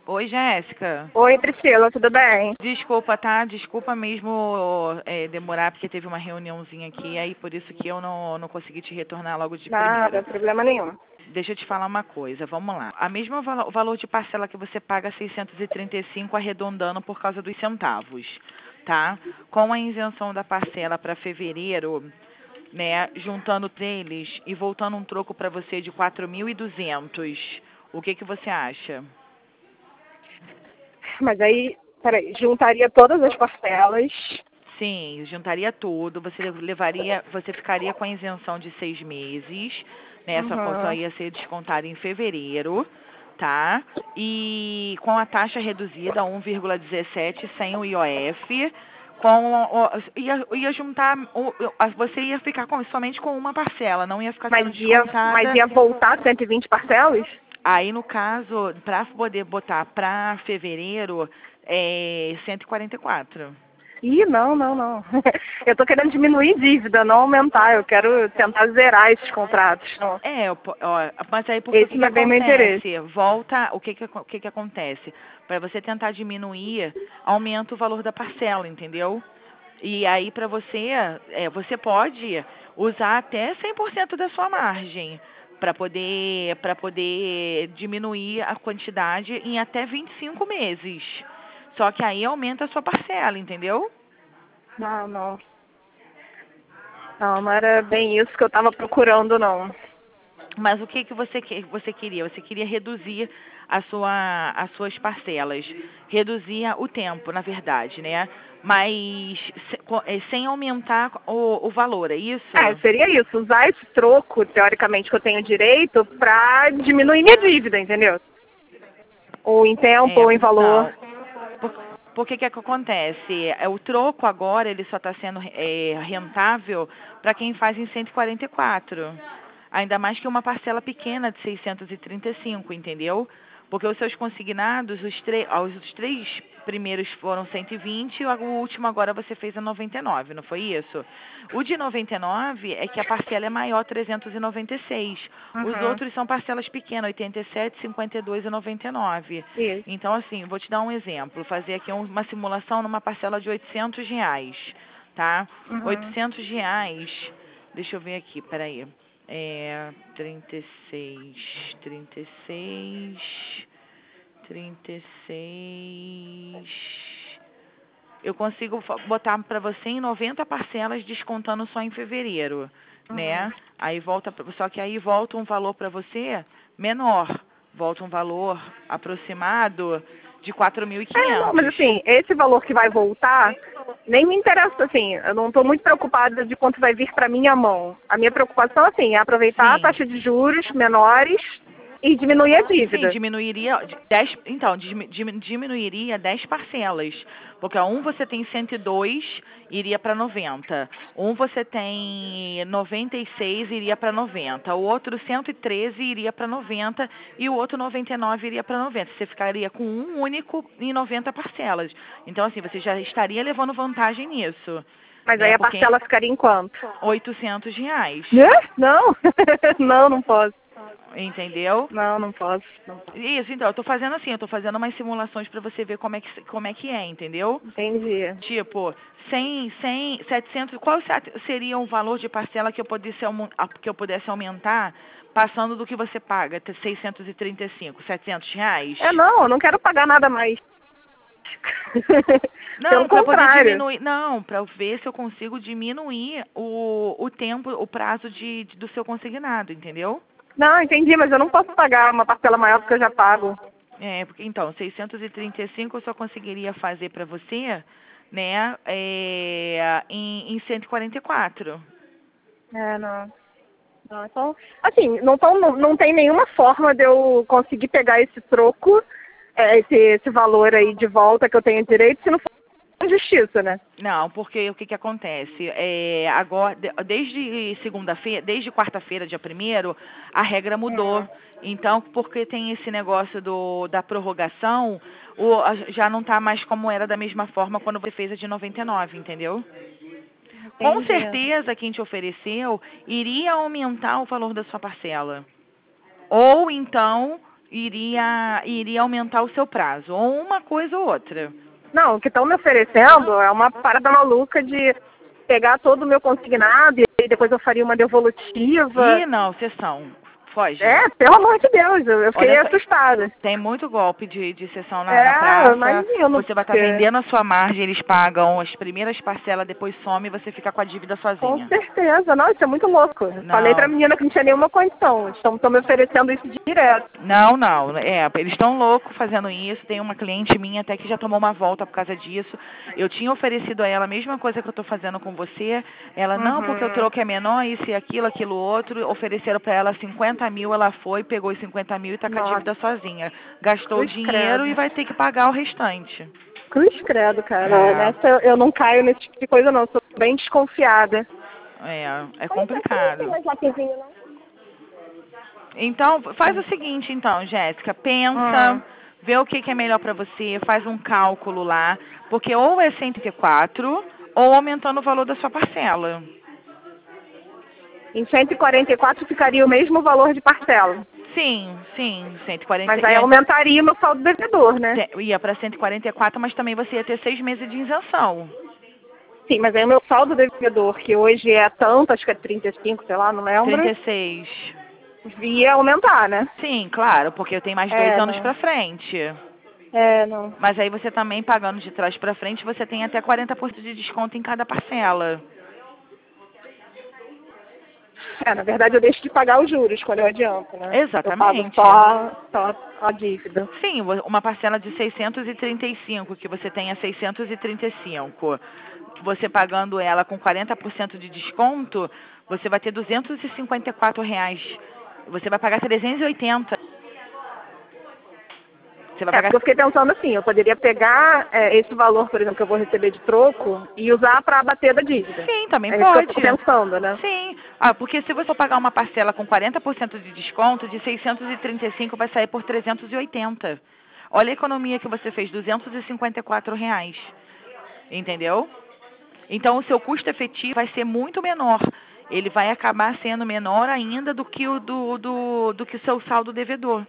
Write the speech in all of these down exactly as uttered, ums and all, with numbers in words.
Oi, Jéssica. Oi, Priscila, tudo bem? Desculpa, tá? Desculpa mesmo é, demorar, porque teve uma reuniãozinha aqui, aí por isso que eu não, não consegui te retornar logo de Nada, primeira. problema nenhum. Deixa eu te falar uma coisa, vamos lá. A mesma valo- valor de parcela que você paga, seiscentos e trinta e cinco, arredondando por causa dos centavos, tá? Com a isenção da parcela para fevereiro, né, juntando deles e voltando um troco para você de quatro mil e duzentos, o que que você acha? Mas aí, peraí, juntaria todas as parcelas. Sim, juntaria tudo, você levaria, você ficaria com a isenção de seis meses, né? Sua conta Uhum. ia ser descontada em fevereiro, tá? E com a taxa reduzida, um vírgula dezessete, sem o I O F, com o, ia, ia juntar, o- você ia ficar com, somente com uma parcela, não ia ficar Mas sendo ia, mas descontada. ia voltar cento e vinte parcelas? Aí, no caso, para poder botar para fevereiro, é cento e quarenta e quatro. Ih, não, não, não. Eu tô querendo diminuir dívida, não aumentar. Eu quero tentar zerar esses contratos. Não. É, eu po- ó, mas aí porque o Esse que que não é bem meu interesse. acontece? Volta, o que que, acon- o que que acontece? Para você tentar diminuir, aumenta o valor da parcela, entendeu? E aí para você, é, você pode usar até cem por cento da sua margem para poder para poder diminuir a quantidade em até vinte e cinco meses. Só que aí aumenta a sua parcela, entendeu? Não, não. Não, não era bem isso que eu tava procurando, não. Mas o que que você que você queria? Você queria reduzir a sua as suas parcelas, reduzir o tempo, na verdade, né? Mas se- co- eh, sem aumentar o, o valor, é É, isso? seria isso. Usar esse troco, teoricamente, que eu tenho direito pra diminuir minha dívida, entendeu? Ou em tempo, É, ou em valor. não. Por, por que que é que acontece? É, o troco agora ele só está sendo é, rentável para quem faz em cento e quarenta e quatro. Ainda mais que uma parcela pequena de seiscentos e trinta e cinco, entendeu? Porque os seus consignados, os, tre- ah, os três primeiros foram cento e vinte e o último agora você fez a noventa e nove, não foi isso? O de noventa e nove é que a parcela é maior, trezentos e noventa e seis. Os Uhum. outros são parcelas pequenas, oitenta e sete, cinquenta e dois e noventa e nove. Isso. Então, assim, vou te dar um exemplo. Fazer aqui um- uma simulação numa parcela de oitocentos reais, tá? Uhum. oitocentos reais, deixa eu ver aqui, peraí. É, trinta e seis, trinta e seis, trinta e seis. Eu consigo fa- botar para você em noventa parcelas, descontando só em fevereiro, Uhum. né? Aí volta, pra- só que aí volta um valor para você menor, volta um valor aproximado de quatro mil e É, não, mas quinhentos. assim, esse valor que vai voltar, nem me interessa, assim, eu não estou muito preocupada de quanto vai vir para minha mão. A minha preocupação, assim, é aproveitar a Sim. taxa de juros menores e diminuir a Sim, dívida. diminuiria de dez, então, dimi- dimi- diminuiria dez parcelas, porque a um você tem cento e dois, iria para noventa. Um você tem noventa e seis, iria para noventa. O outro cento e treze iria para noventa e o outro noventa e nove iria para noventa. Você ficaria com um único em noventa parcelas. Então assim, você já estaria levando vantagem nisso, Mas aí né? a Porque parcela ficaria em quanto? oitocentos reais, Né? Não, não, não posso. entendeu? Não, não posso. Não posso. Isso, então, eu tô fazendo assim, eu tô fazendo umas simulações pra você ver como é que, como é, que é, entendeu? Entendi. Tipo, cem, cem, setecentos, qual se- seria o valor de parcela que eu pudesse, aumen- a- que eu pudesse aumentar, passando do que você paga, ter seiscentos e trinta e cinco, setecentos reais? É, não, eu não quero pagar nada mais. Pelo Não, pra poder contrário. diminuir, não, pra eu ver se eu consigo diminuir o, o tempo, o prazo de, de- do seu consignado, entendeu? Não, entendi, mas eu não posso pagar uma parcela maior do que eu já pago. É, porque então, seiscentos e trinta e cinco eu só conseguiria fazer para você, né, é, em, em cento e quarenta e quatro. É, não. Não, então, assim, não, tão, não, não tem nenhuma forma de eu conseguir pegar esse troco, é, esse, esse valor aí de volta que eu tenho direito, se não for justiça, né? Não, porque o que que acontece? É, agora, de- desde segunda-feira, desde quarta-feira, dia primeiro, a regra mudou. Hum, Então, porque tem esse negócio do, da prorrogação, o, a- já não está mais como era da mesma forma quando você fez a de noventa e nove, entendeu? Com entendi. certeza, quem te ofereceu iria aumentar o valor da sua parcela. Ou então iria, iria aumentar o seu prazo, ou uma coisa ou outra. Não, o que estão me oferecendo é uma parada maluca de pegar todo o meu consignado e aí depois eu faria uma devolutiva. Ih, não, sessão. Foge. É, pelo amor de Deus, eu eu fiquei Olha só, assustada. tem muito golpe de, de sessão na, É, na praça. imagino, Você vai estar porque- vendendo a sua margem, eles pagam as primeiras parcelas, depois some e você fica com a dívida Com sozinha. certeza, não, isso é muito louco. Eu Não. Falei pra menina que não tinha nenhuma condição, estão me oferecendo isso direto. Não, não, é, eles estão loucos fazendo isso. Tem uma cliente minha até que já tomou uma volta por causa disso. Eu tinha oferecido a ela a mesma coisa que eu estou fazendo com você. Ela, não, Uhum. porque o troco é menor, isso e aquilo, aquilo outro. Ofereceram para ela cinquenta mil, ela foi, pegou os cinquenta mil e está com a Nossa. dívida sozinha. Gastou o Cruz dinheiro credo. e vai ter que pagar o restante. Cruz credo, cara. É. Nessa eu, eu não caio nesse tipo de coisa não, sou bem desconfiada. É, é complicado. Mais laquezinho, não? Então, faz o seguinte, então, Jéssica, pensa, Hum. vê o que, que é melhor para você, faz um cálculo lá, porque ou é cento e quatro ou aumentando o valor da sua parcela. Em cento e quarenta e quatro ficaria o mesmo valor de parcela. Sim, sim, cento e quarenta. Mas aí ia, aumentaria o meu saldo devedor, né? te- ia para cento e quarenta e quatro, mas também você ia ter seis meses de isenção. Sim, mas aí o meu saldo devedor, que hoje é tanto, acho que é trinta e cinco, sei lá, não lembro, trinta e seis. ia aumentar, né? Sim, claro, porque eu tenho mais É, dois anos não. para frente. É, não. Mas aí você também pagando de trás para frente, você tem até quarenta por cento de desconto em cada parcela. É, na verdade eu deixo de pagar os juros quando eu adianto, né? Exatamente. Eu pago só, só a dívida. Sim, uma parcela de seiscentos e trinta e cinco, que você tenha seiscentos e trinta e cinco. Você pagando ela com quarenta por cento de desconto, você vai ter duzentos e cinquenta e quatro reais. Você vai pagar trezentos e oitenta. Você vai É, pagar... porque eu fiquei pensando assim, eu poderia pegar é, esse valor, por exemplo, que eu vou receber de troco e usar para abater da dívida. Sim, também é isso pode. que eu fico pensando, né? Sim. Ah, porque se você for pagar uma parcela com quarenta por cento de desconto, de seiscentos e trinta e cinco vai sair por trezentos e oitenta. Olha a economia que você fez, duzentos e cinquenta e quatro reais. Entendeu? Então, o seu custo efetivo vai ser muito menor. Ele vai acabar sendo menor ainda do que o do, do, do que o seu saldo devedor.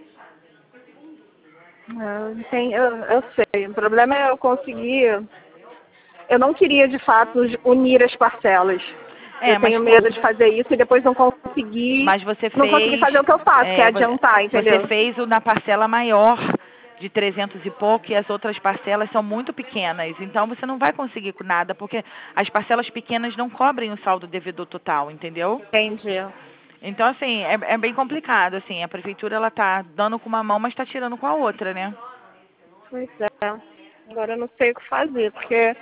Eu, tem, eu, eu sei. O problema é eu conseguir. Eu não queria, de fato, unir as parcelas. É, eu tenho mas, medo de fazer isso e depois não conseguir. mas você Não fez, conseguir fazer o que eu faço, é, que é adiantar, entendeu? Você fez o na parcela maior de trezentos e pouco e as outras parcelas são muito pequenas. Então você não vai conseguir com nada, porque as parcelas pequenas não cobrem o saldo devedor total, entendeu? Entendi. Então, assim, é, é bem complicado, assim. A prefeitura, ela tá dando com uma mão, mas tá tirando com a outra, né? Pois é. Agora eu não sei o que fazer, porque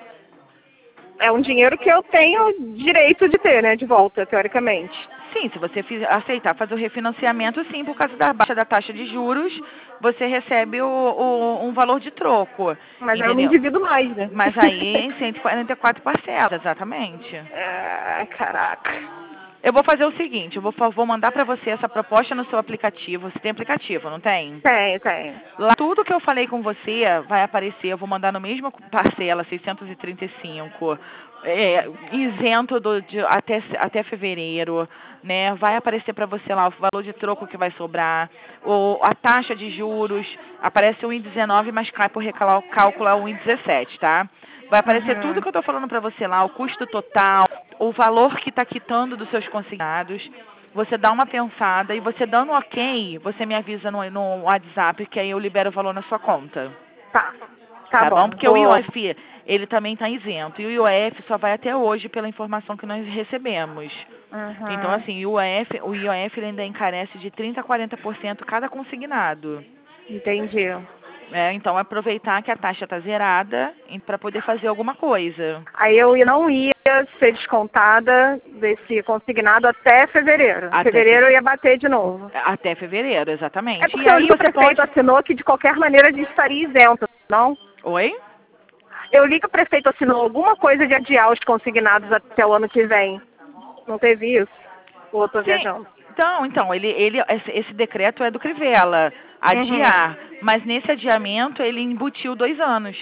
é um dinheiro que eu tenho direito de ter, né, de volta, teoricamente. Sim, se você fiz- aceitar fazer o refinanciamento, sim, por causa da baixa da taxa de juros, você recebe o, o- um valor de troco. Mas aí eu entendeu? me endivido mais, né? Mas aí em cento e quarenta e quatro parcelas, exatamente. É, caraca. Eu vou fazer o seguinte, eu vou, fa- vou mandar para você essa proposta no seu aplicativo. Você tem aplicativo, não tem? Tem, tem. Lá, tudo que eu falei com você vai aparecer, eu vou mandar no mesmo parcela, seiscentos e trinta e cinco, é, isento do, de, até, até fevereiro, né? Vai aparecer para você lá o valor de troco que vai sobrar, o, a taxa de juros, aparece um vírgula dezenove, mas cai por recálculo a um vírgula dezessete, tá? Vai aparecer Uhum. tudo que eu estou falando para você lá, o custo total, o valor que está quitando dos seus consignados. Você dá uma pensada e você dando ok, você me avisa no, no WhatsApp que aí eu libero o valor na sua conta. Tá. Tá, Tá, bom. bom? Porque Vou... o I O F, ele também está isento. E o I O F só vai até hoje pela informação que nós recebemos. Uhum. Então, assim, o I O F, o I O F ele ainda encarece de trinta a quarenta por cento cada consignado. Entendi. É, então, aproveitar que a taxa está zerada para poder fazer alguma coisa. Aí eu não ia ser descontada desse consignado até fevereiro. Em Até fevereiro fe- eu ia bater de novo. Até fevereiro, exatamente. É porque E eu aí li que o você prefeito pode... assinou que de qualquer maneira a gente estaria isento, não? Oi? Eu li que o prefeito assinou alguma coisa de adiar os consignados até o ano que vem. Não teve isso? Ou eu tô Sim. viajando? Então, então, ele, ele, esse, esse decreto é do Crivella, adiar. Uhum. Mas nesse adiamento ele embutiu dois anos.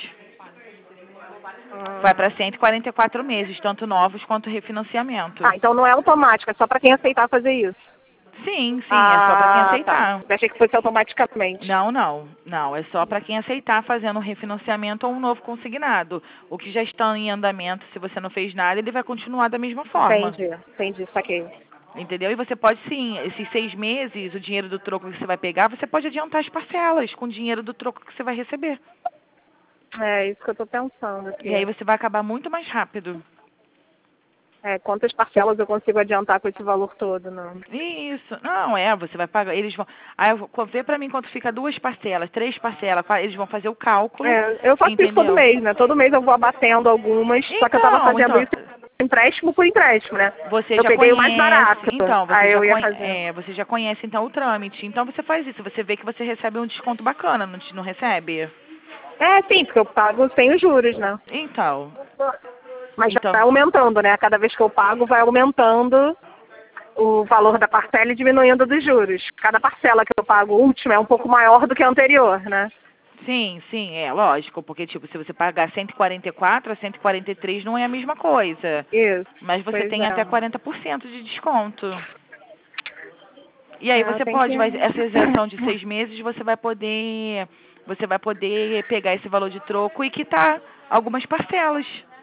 Hum. Vai para cento e quarenta e quatro meses, tanto novos quanto refinanciamento. Ah, então não é automático, é só para quem aceitar fazer isso. Sim, sim, é só para quem Ah, aceitar. tá. Achei que fosse automaticamente. Não, não, não. É só para quem aceitar fazendo um refinanciamento ou um novo consignado. O que já está em andamento, se você não fez nada, ele vai continuar da mesma forma. Entendi, entendi, saquei. Entendeu? E você pode sim, esses seis meses, o dinheiro do troco que você vai pegar, você pode adiantar as parcelas com o dinheiro do troco que você vai receber. É isso que eu tô pensando aqui. E aí você vai acabar muito mais rápido. É, quantas parcelas eu consigo adiantar com esse valor todo, não? Isso. Não, é, você vai pagar, eles vão. Aí eu vou- vê pra mim quanto fica duas parcelas, três parcelas, qua- eles vão fazer o cálculo, É, eu faço isso todo entendeu? mês, né? Todo mês eu vou abatendo algumas, só que eu tava Então, fazendo então, isso empréstimo por empréstimo, né? você Eu já peguei o mais conhece, barato, então, você aí já eu ia conhece, fazer. é, você já conhece então o trâmite. Então você faz isso, você vê que você recebe um desconto bacana, não, te- não recebe? É, sim, porque eu pago sem os juros, né? Então, Mas já então, vai aumentando, né? Cada vez que eu pago, vai aumentando o valor da parcela e diminuindo dos juros. Cada parcela que eu pago última é um pouco maior do que a anterior, né? sim, sim, é lógico, porque tipo, se você pagar cento e quarenta e quatro a cento e quarenta e três não é a mesma coisa. Isso. Mas você Pois tem é. até quarenta por cento de desconto. E aí É, você tem que... pode, vai, essa isenção de seis meses, você vai poder, você vai poder pegar esse valor de troco e quitar algumas parcelas.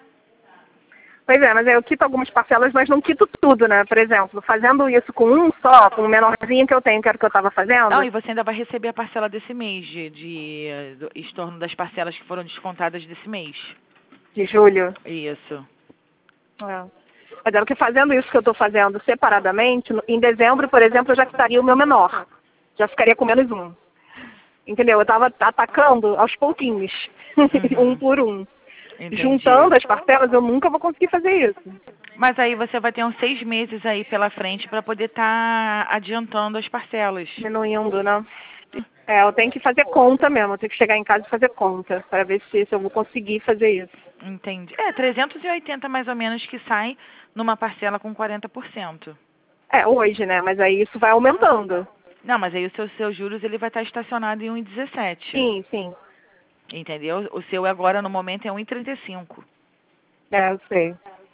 Pois é, mas eu quito algumas parcelas, mas não quito tudo, né? Por exemplo, fazendo isso com um só, com o menorzinho que eu tenho, que era o que eu estava fazendo. Não, e você ainda vai receber a parcela desse mês, de, de do, em torno das parcelas que foram descontadas desse mês. De julho. Isso. É. Mas era que fazendo isso que eu estou fazendo separadamente, no- em dezembro, por exemplo, eu já quitaria o meu menor. Já ficaria com menos um. Entendeu? Eu estava atacando aos pouquinhos, um Uhum. por um. Entendi. Juntando as parcelas, eu nunca vou conseguir fazer isso. Mas aí você vai ter uns seis meses aí pela frente para poder estar adiantando as parcelas. Diminuindo, né? É, eu tenho que fazer conta mesmo, eu tenho que chegar em casa e fazer conta, para ver se, se eu vou conseguir fazer isso. Entendi. É, trezentos e oitenta mais ou menos que sai numa parcela com quarenta por cento. É, hoje, né? Mas aí isso vai aumentando. Não, mas aí o seu, seus juros ele vai estar estacionado em um vírgula dezessete. Sim, sim. Entendeu? O seu agora no momento é um vírgula trinta e cinco. É, eu sei.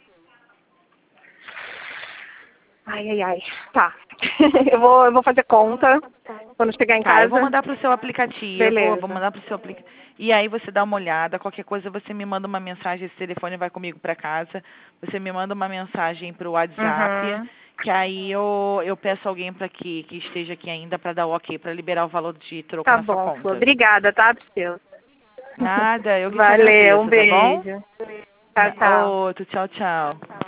Ai, ai, ai. Tá. eu, vou, eu vou fazer conta quando chegar em Tá, casa. eu vou mandar pro seu aplicativo, Beleza. vou mandar pro seu aplicativo. E aí você dá uma olhada, qualquer coisa você me manda uma mensagem, esse telefone vai comigo para casa. Você me manda uma mensagem pro WhatsApp, Uhum. que aí eu, eu peço alguém para que, que esteja aqui ainda para dar o ok, para liberar o valor de troco Tá na sua bom, Flor. conta. Obrigada, tá, Priscila? Nada, eu que te Valeu, agradeço, um tá bom? beijo. Tchau, tchau. Outro, tchau, tchau.